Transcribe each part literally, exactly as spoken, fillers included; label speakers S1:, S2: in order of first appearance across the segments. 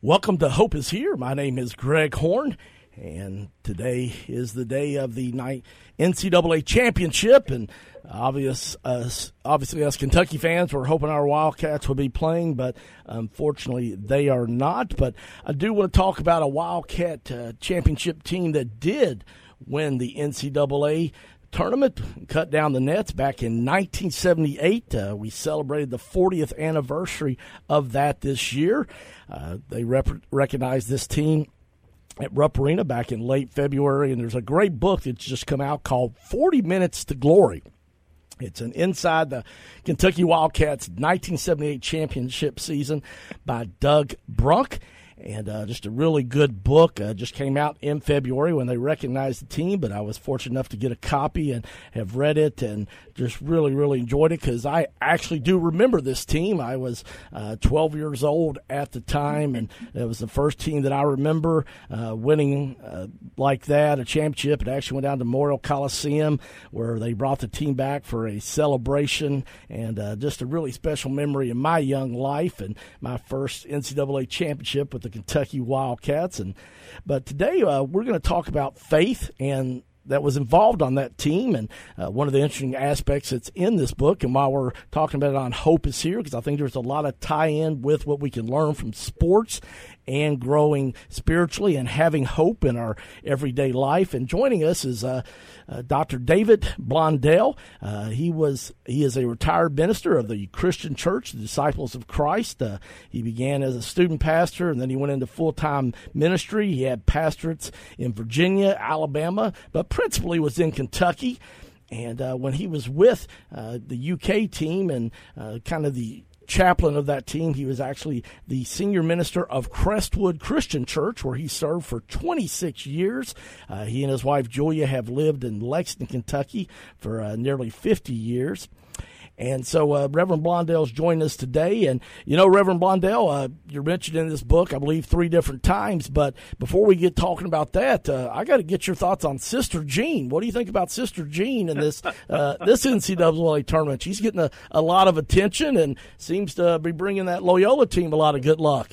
S1: Welcome to Hope is Here. My name is Greg Horn, and today is the day of the N C double A championship. And obvious, uh, obviously, us Kentucky fans were hoping our Wildcats would be playing, but unfortunately, they are not. But I do want to talk about a Wildcat uh, championship team that did win the N C double A tournament, cut down the nets back in nineteen seventy-eight. Uh, we celebrated the fortieth anniversary of that this year. Uh, they rep- recognized this team at Rupp Arena back in late February, and there's a great book that's just come out called forty minutes to Glory. It's an inside the Kentucky Wildcats nineteen seventy-eight championship season by Doug Brunk. And uh, just a really good book. Uh, just came out in February when they recognized the team, but I was fortunate enough to get a copy and have read it and just really, really enjoyed it because I actually do remember this team. I was uh, twelve years old at the time, and it was the first team that I remember uh, winning uh, like that, a championship. It actually went down to Memorial Coliseum where they brought the team back for a celebration, and uh, just a really special memory in my young life and my first N C double A championship with the Kentucky Wildcats. And but today uh, we're going to talk about faith and that was involved on that team, and uh, one of the interesting aspects that's in this book, and while we're talking about it on Hope is Here, because I think there's a lot of tie-in with what we can learn from sports and growing spiritually and having hope in our everyday life. And joining us is uh, uh, Doctor David Blondell. Uh, he was he is a retired minister of the Christian Church, the Disciples of Christ. Uh, he began as a student pastor, and then he went into full-time ministry. He had pastorates in Virginia, Alabama, but principally was in Kentucky. And uh, when he was with uh, the U K team and uh, kind of the chaplain of that team, he was actually the senior minister of Crestwood Christian Church, where he served for twenty-six years. Uh, he and his wife Julia have lived in Lexington, Kentucky for uh, nearly fifty years. And so uh, Reverend Blondell's joined us today. And, you know, Reverend Blondell, uh, you're mentioned in this book, I believe, three different times. But before we get talking about that, uh, I got to get your thoughts on Sister Jean. What do you think about Sister Jean in this uh, this N C double A tournament? She's getting a, a lot of attention and seems to be bringing that Loyola team a lot of good luck.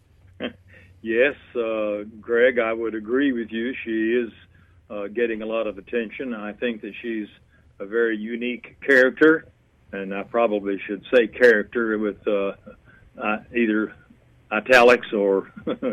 S2: Yes, uh, Greg, I would agree with you. She is uh, getting a lot of attention. I think that she's a very unique character. And I probably should say character with uh, uh, either italics or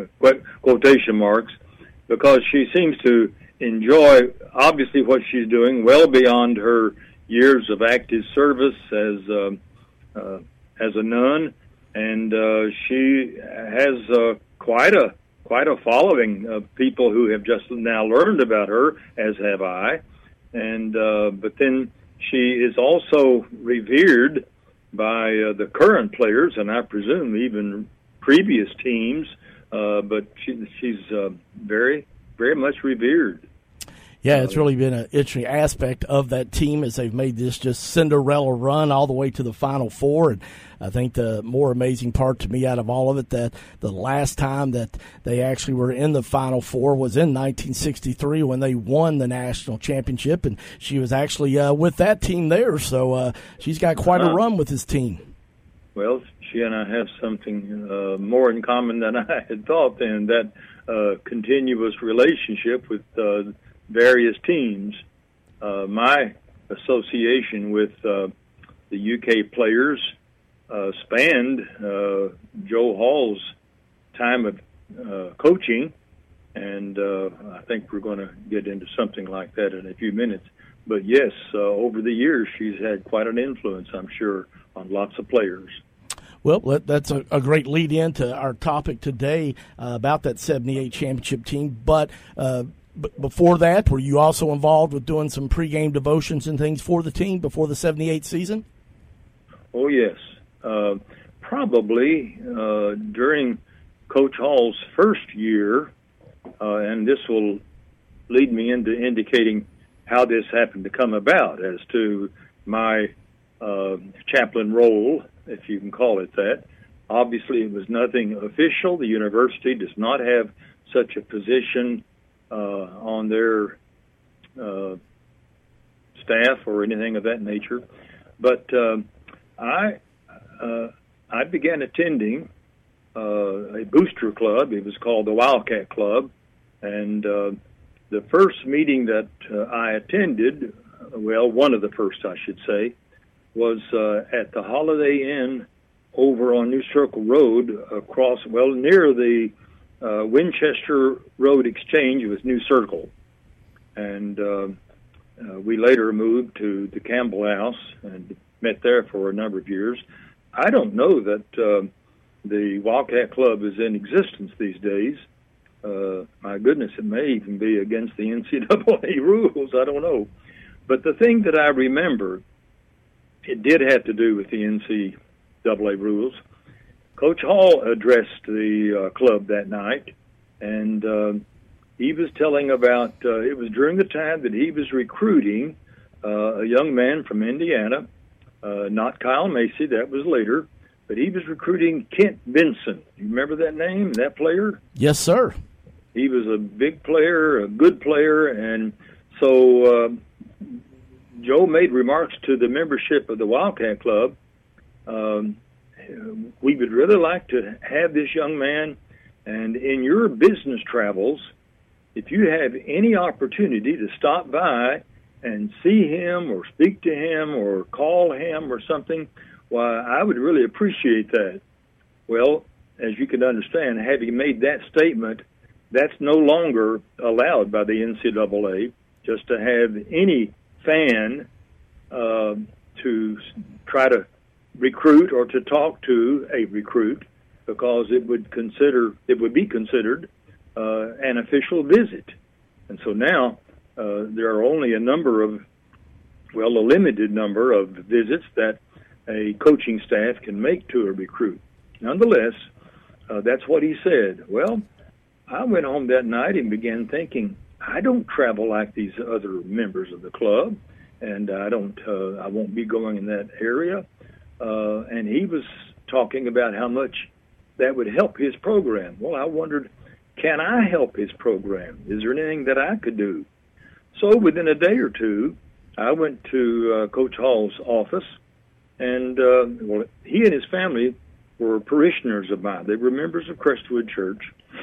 S2: quotation marks, because she seems to enjoy, obviously, what she's doing well beyond her years of active service as uh, uh, as a nun, and uh, she has uh, quite a quite a following of people who have just now learned about her, as have I, and uh, but then. She is also revered by uh, the current players, and I presume even previous teams, uh, but she, she's uh, very, very much revered.
S1: Yeah, it's really been an interesting aspect of that team as they've made this just Cinderella run all the way to the Final Four. And I think the more amazing part to me out of all of it, that the last time that they actually were in the Final Four was in nineteen sixty-three when they won the national championship, and she was actually uh, with that team there. So uh, she's got quite uh-huh. a run with this team.
S2: Well, she and I have something uh, more in common than I had thought, and that uh, continuous relationship with uh, various teams. Uh, my association with uh, the U K players uh, spanned uh, Joe Hall's time of uh, coaching, and uh, I think we're going to get into something like that in a few minutes. But yes, uh, over the years, she's had quite an influence, I'm sure, on lots of players.
S1: Well, that's a, a great lead in to our topic today uh, about that seventy-eight championship team. But uh, b- before that, were you also involved with doing some pregame devotions and things for the team before the seventy-eight season?
S2: Oh, yes. Uh, probably uh, during Coach Hall's first year, uh, and this will lead me into indicating how this happened to come about as to my uh, chaplain role, if you can call it that. Obviously, it was nothing official. The university does not have such a position uh, on their uh, staff or anything of that nature. But uh, I uh, I began attending uh, a booster club. It was called the Wildcat Club. And uh, the first meeting that uh, I attended, well, one of the first, I should say, was uh, at the Holiday Inn over on New Circle Road across, well, near the uh, Winchester Road Exchange with New Circle. And uh, uh, we later moved to the Campbell House and met there for a number of years. I don't know that uh, the Wildcat Club is in existence these days. Uh, my goodness, it may even be against the N C double A rules. I don't know. But the thing that I remember, it did have to do with the N C double A rules. Coach Hall addressed the uh, club that night, and uh, he was telling about, uh, it was during the time that he was recruiting uh, a young man from Indiana, uh, not Kyle Macy, that was later, but he was recruiting Kent Benson. You remember that name, that player?
S1: Yes, sir.
S2: He was a big player, a good player, and so uh, Joe made remarks to the membership of the Wildcat Club. Um, we would really like to have this young man, and in your business travels, if you have any opportunity to stop by and see him or speak to him or call him or something, why, I would really appreciate that. Well, as you can understand, having made that statement, that's no longer allowed by the N C double A, just to have any fan uh, to try to recruit or to talk to a recruit, because it would consider it would be considered uh, an official visit. And so now uh, there are only a number of, well, a limited number of visits that a coaching staff can make to a recruit. Nonetheless, uh, that's what he said. Well, I went home that night and began thinking, I don't travel like these other members of the club, and I don't, uh, I won't be going in that area. Uh, and he was talking about how much that would help his program. Well, I wondered, can I help his program? Is there anything that I could do? So within a day or two, I went to uh, Coach Hall's office, and uh, well, he and his family were parishioners of mine. They were members of Crestwood Church,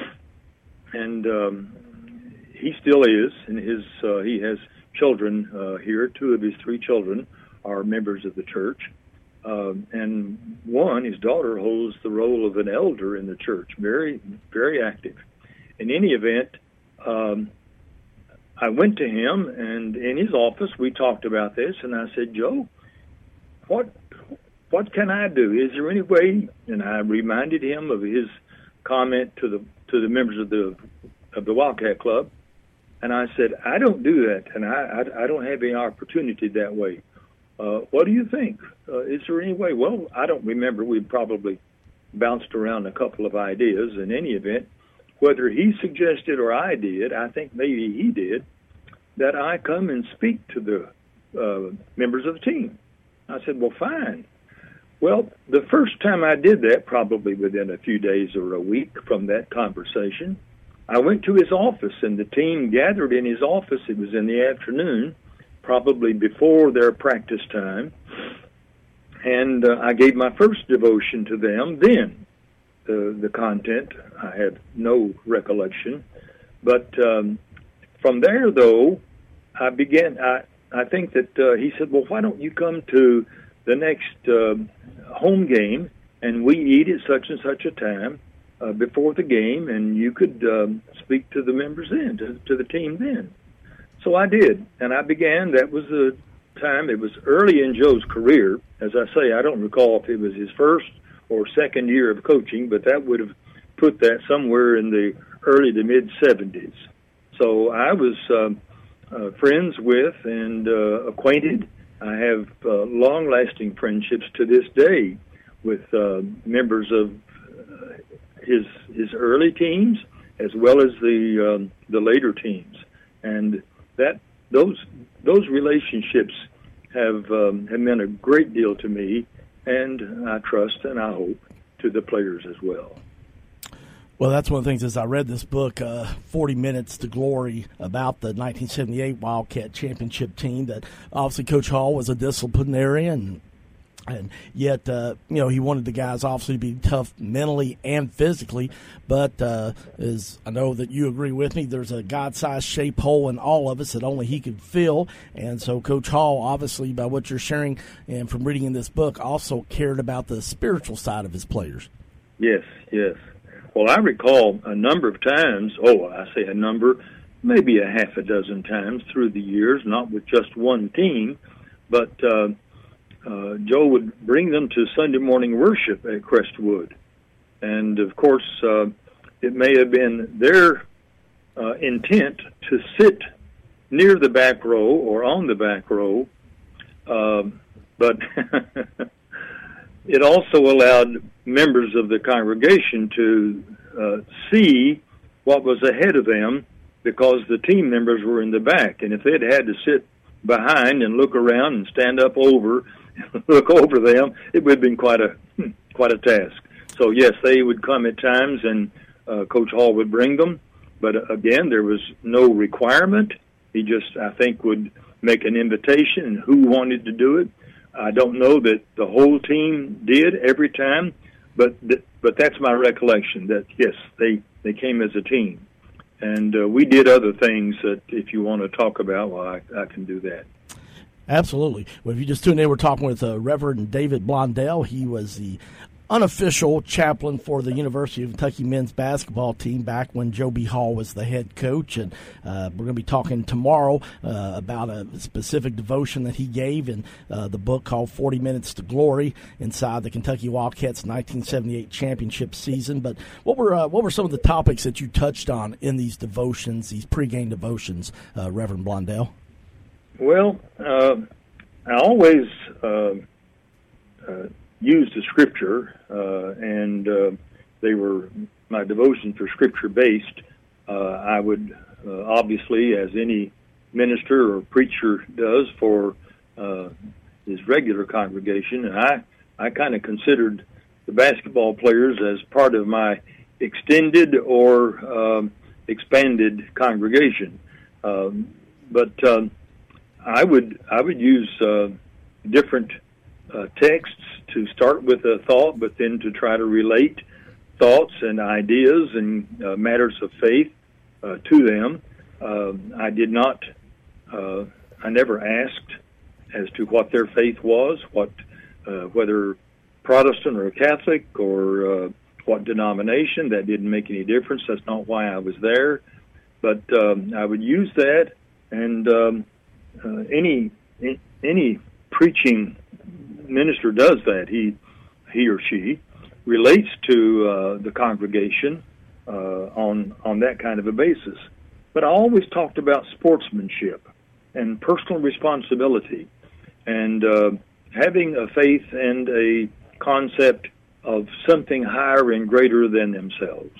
S2: and um, he still is. And his uh, he has children uh, here. Two of his three children are members of the church. Um, and one, his daughter, holds the role of an elder in the church, very, very active. In any event, um, I went to him, and in his office, we talked about this, and I said, Joe, what what can I do? Is there any way? And I reminded him of his comment to the to the members of the of the Wildcat Club, and I said, I don't do that, and I I, I don't have any opportunity that way. Uh, what do you think? Uh, is there any way? Well, I don't remember. We probably bounced around a couple of ideas. In any event, whether he suggested or I did, I think maybe he did, that I come and speak to the uh, members of the team. I said, well, fine. Well, the first time I did that, probably within a few days or a week from that conversation, I went to his office, and the team gathered in his office. It was in the afternoon, probably before their practice time, and uh, I gave my first devotion to them then. The, the content, I have no recollection. But um, from there, though, I began, I, I think that uh, he said, well, why don't you come to the next uh, home game, and we eat at such and such a time uh, before the game, and you could um, speak to the members then, to, to the team then. So I did, and I began. That was the time. It was early in Joe's career. As I say, I don't recall if it was his first or second year of coaching, but that would have put that somewhere in the early to mid-seventies. So I was um, uh, friends with and uh, acquainted. I have uh, long-lasting friendships to this day with uh, members of uh, his his early teams as well as the um, the later teams, and that those those relationships have um, have meant a great deal to me, and I trust and I hope to the players as well.
S1: Well, that's one of the things as I read this book, uh, forty minutes to Glory, about the nineteen seventy-eight Wildcat Championship team, that obviously Coach Hall was a disciplinarian. And yet, uh, you know, he wanted the guys obviously to be tough mentally and physically. But uh, as I know that you agree with me, there's a God-sized shape hole in all of us that only he could fill. And so Coach Hall, obviously, by what you're sharing and from reading in this book, also cared about the spiritual side of his players.
S2: Yes, yes. Well, I recall a number of times, oh, I say a number, maybe a half a dozen times through the years, not with just one team, but uh, Uh, Joe would bring them to Sunday morning worship at Crestwood. And, of course, uh, it may have been their uh, intent to sit near the back row or on the back row, uh, but it also allowed members of the congregation to uh, see what was ahead of them because the team members were in the back. And if they'd had to sit behind and look around and stand up over look over them, it would have been quite a quite a task. So yes, they would come at times, and uh, Coach Hall would bring them. But uh, again, there was no requirement. He just, I think, would make an invitation, and who wanted to do it. I don't know that the whole team did every time, but th- but that's my recollection. That yes, they they came as a team, and uh, we did other things that if you want to talk about, well, I, I can do that.
S1: Absolutely. Well, if you just tuned in, we're talking with uh, Reverend David Blondell. He was the unofficial chaplain for the University of Kentucky men's basketball team back when Joe B. Hall was the head coach. And uh, we're going to be talking tomorrow uh, about a specific devotion that he gave in uh, the book called forty minutes to Glory inside the Kentucky Wildcats nineteen seventy-eight championship season. But what were uh, what were some of the topics that you touched on in these devotions, these pregame devotions, uh, Reverend Blondell?
S2: Well, uh, I always uh, uh, used the Scripture, uh, and uh, they were my devotions were Scripture-based. Uh, I would uh, obviously, as any minister or preacher does for uh, his regular congregation, and I, I kind of considered the basketball players as part of my extended or um, expanded congregation. Um, but um, I would I would use uh, different uh, texts to start with a thought, but then to try to relate thoughts and ideas and uh, matters of faith uh, to them. Uh, I did not, uh, I never asked as to what their faith was, what uh, whether Protestant or Catholic or uh, what denomination. That didn't make any difference. That's not why I was there. But um, I would use that, and um, Uh, any any preaching minister does that. He he or she relates to uh, the congregation uh, on on that kind of a basis. But I always talked about sportsmanship and personal responsibility and uh, having a faith and a concept of something higher and greater than themselves.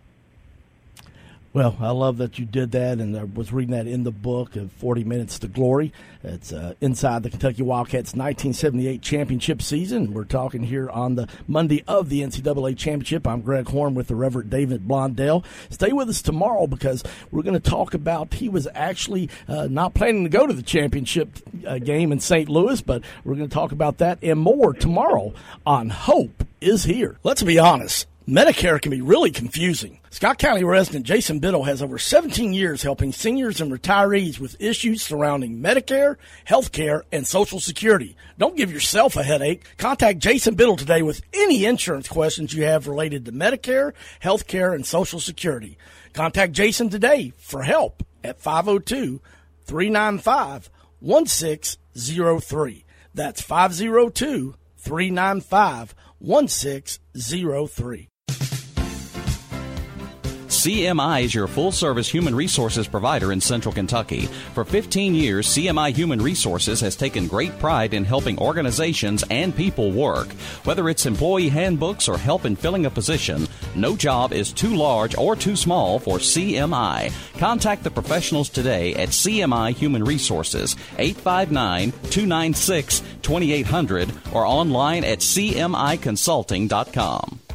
S1: Well, I love that you did that, and I was reading that in the book of forty minutes to Glory. It's uh, inside the Kentucky Wildcats nineteen seventy-eight championship season. We're talking here on the Monday of the N C double A championship. I'm Greg Horn with the Reverend David Blondell. Stay with us tomorrow because we're going to talk about he was actually uh, not planning to go to the championship uh, game in Saint Louis, but we're going to talk about that and more tomorrow on Hope is Here. Let's be honest. Medicare can be really confusing. Scott County resident Jason Biddle has over seventeen years helping seniors and retirees with issues surrounding Medicare, health care, and Social Security. Don't give yourself a headache. Contact Jason Biddle today with any insurance questions you have related to Medicare, health care, and Social Security. Contact Jason today for help at five oh two, three nine five, one six oh three. That's five oh two, three nine five, one six oh three.
S3: C M I is your full-service human resources provider in Central Kentucky. For fifteen years, C M I Human Resources has taken great pride in helping organizations and people work. Whether it's employee handbooks or help in filling a position, no job is too large or too small for C M I. Contact the professionals today at C M I Human Resources, eight five nine, two nine six, two eight zero zero or online at c m i consulting dot com.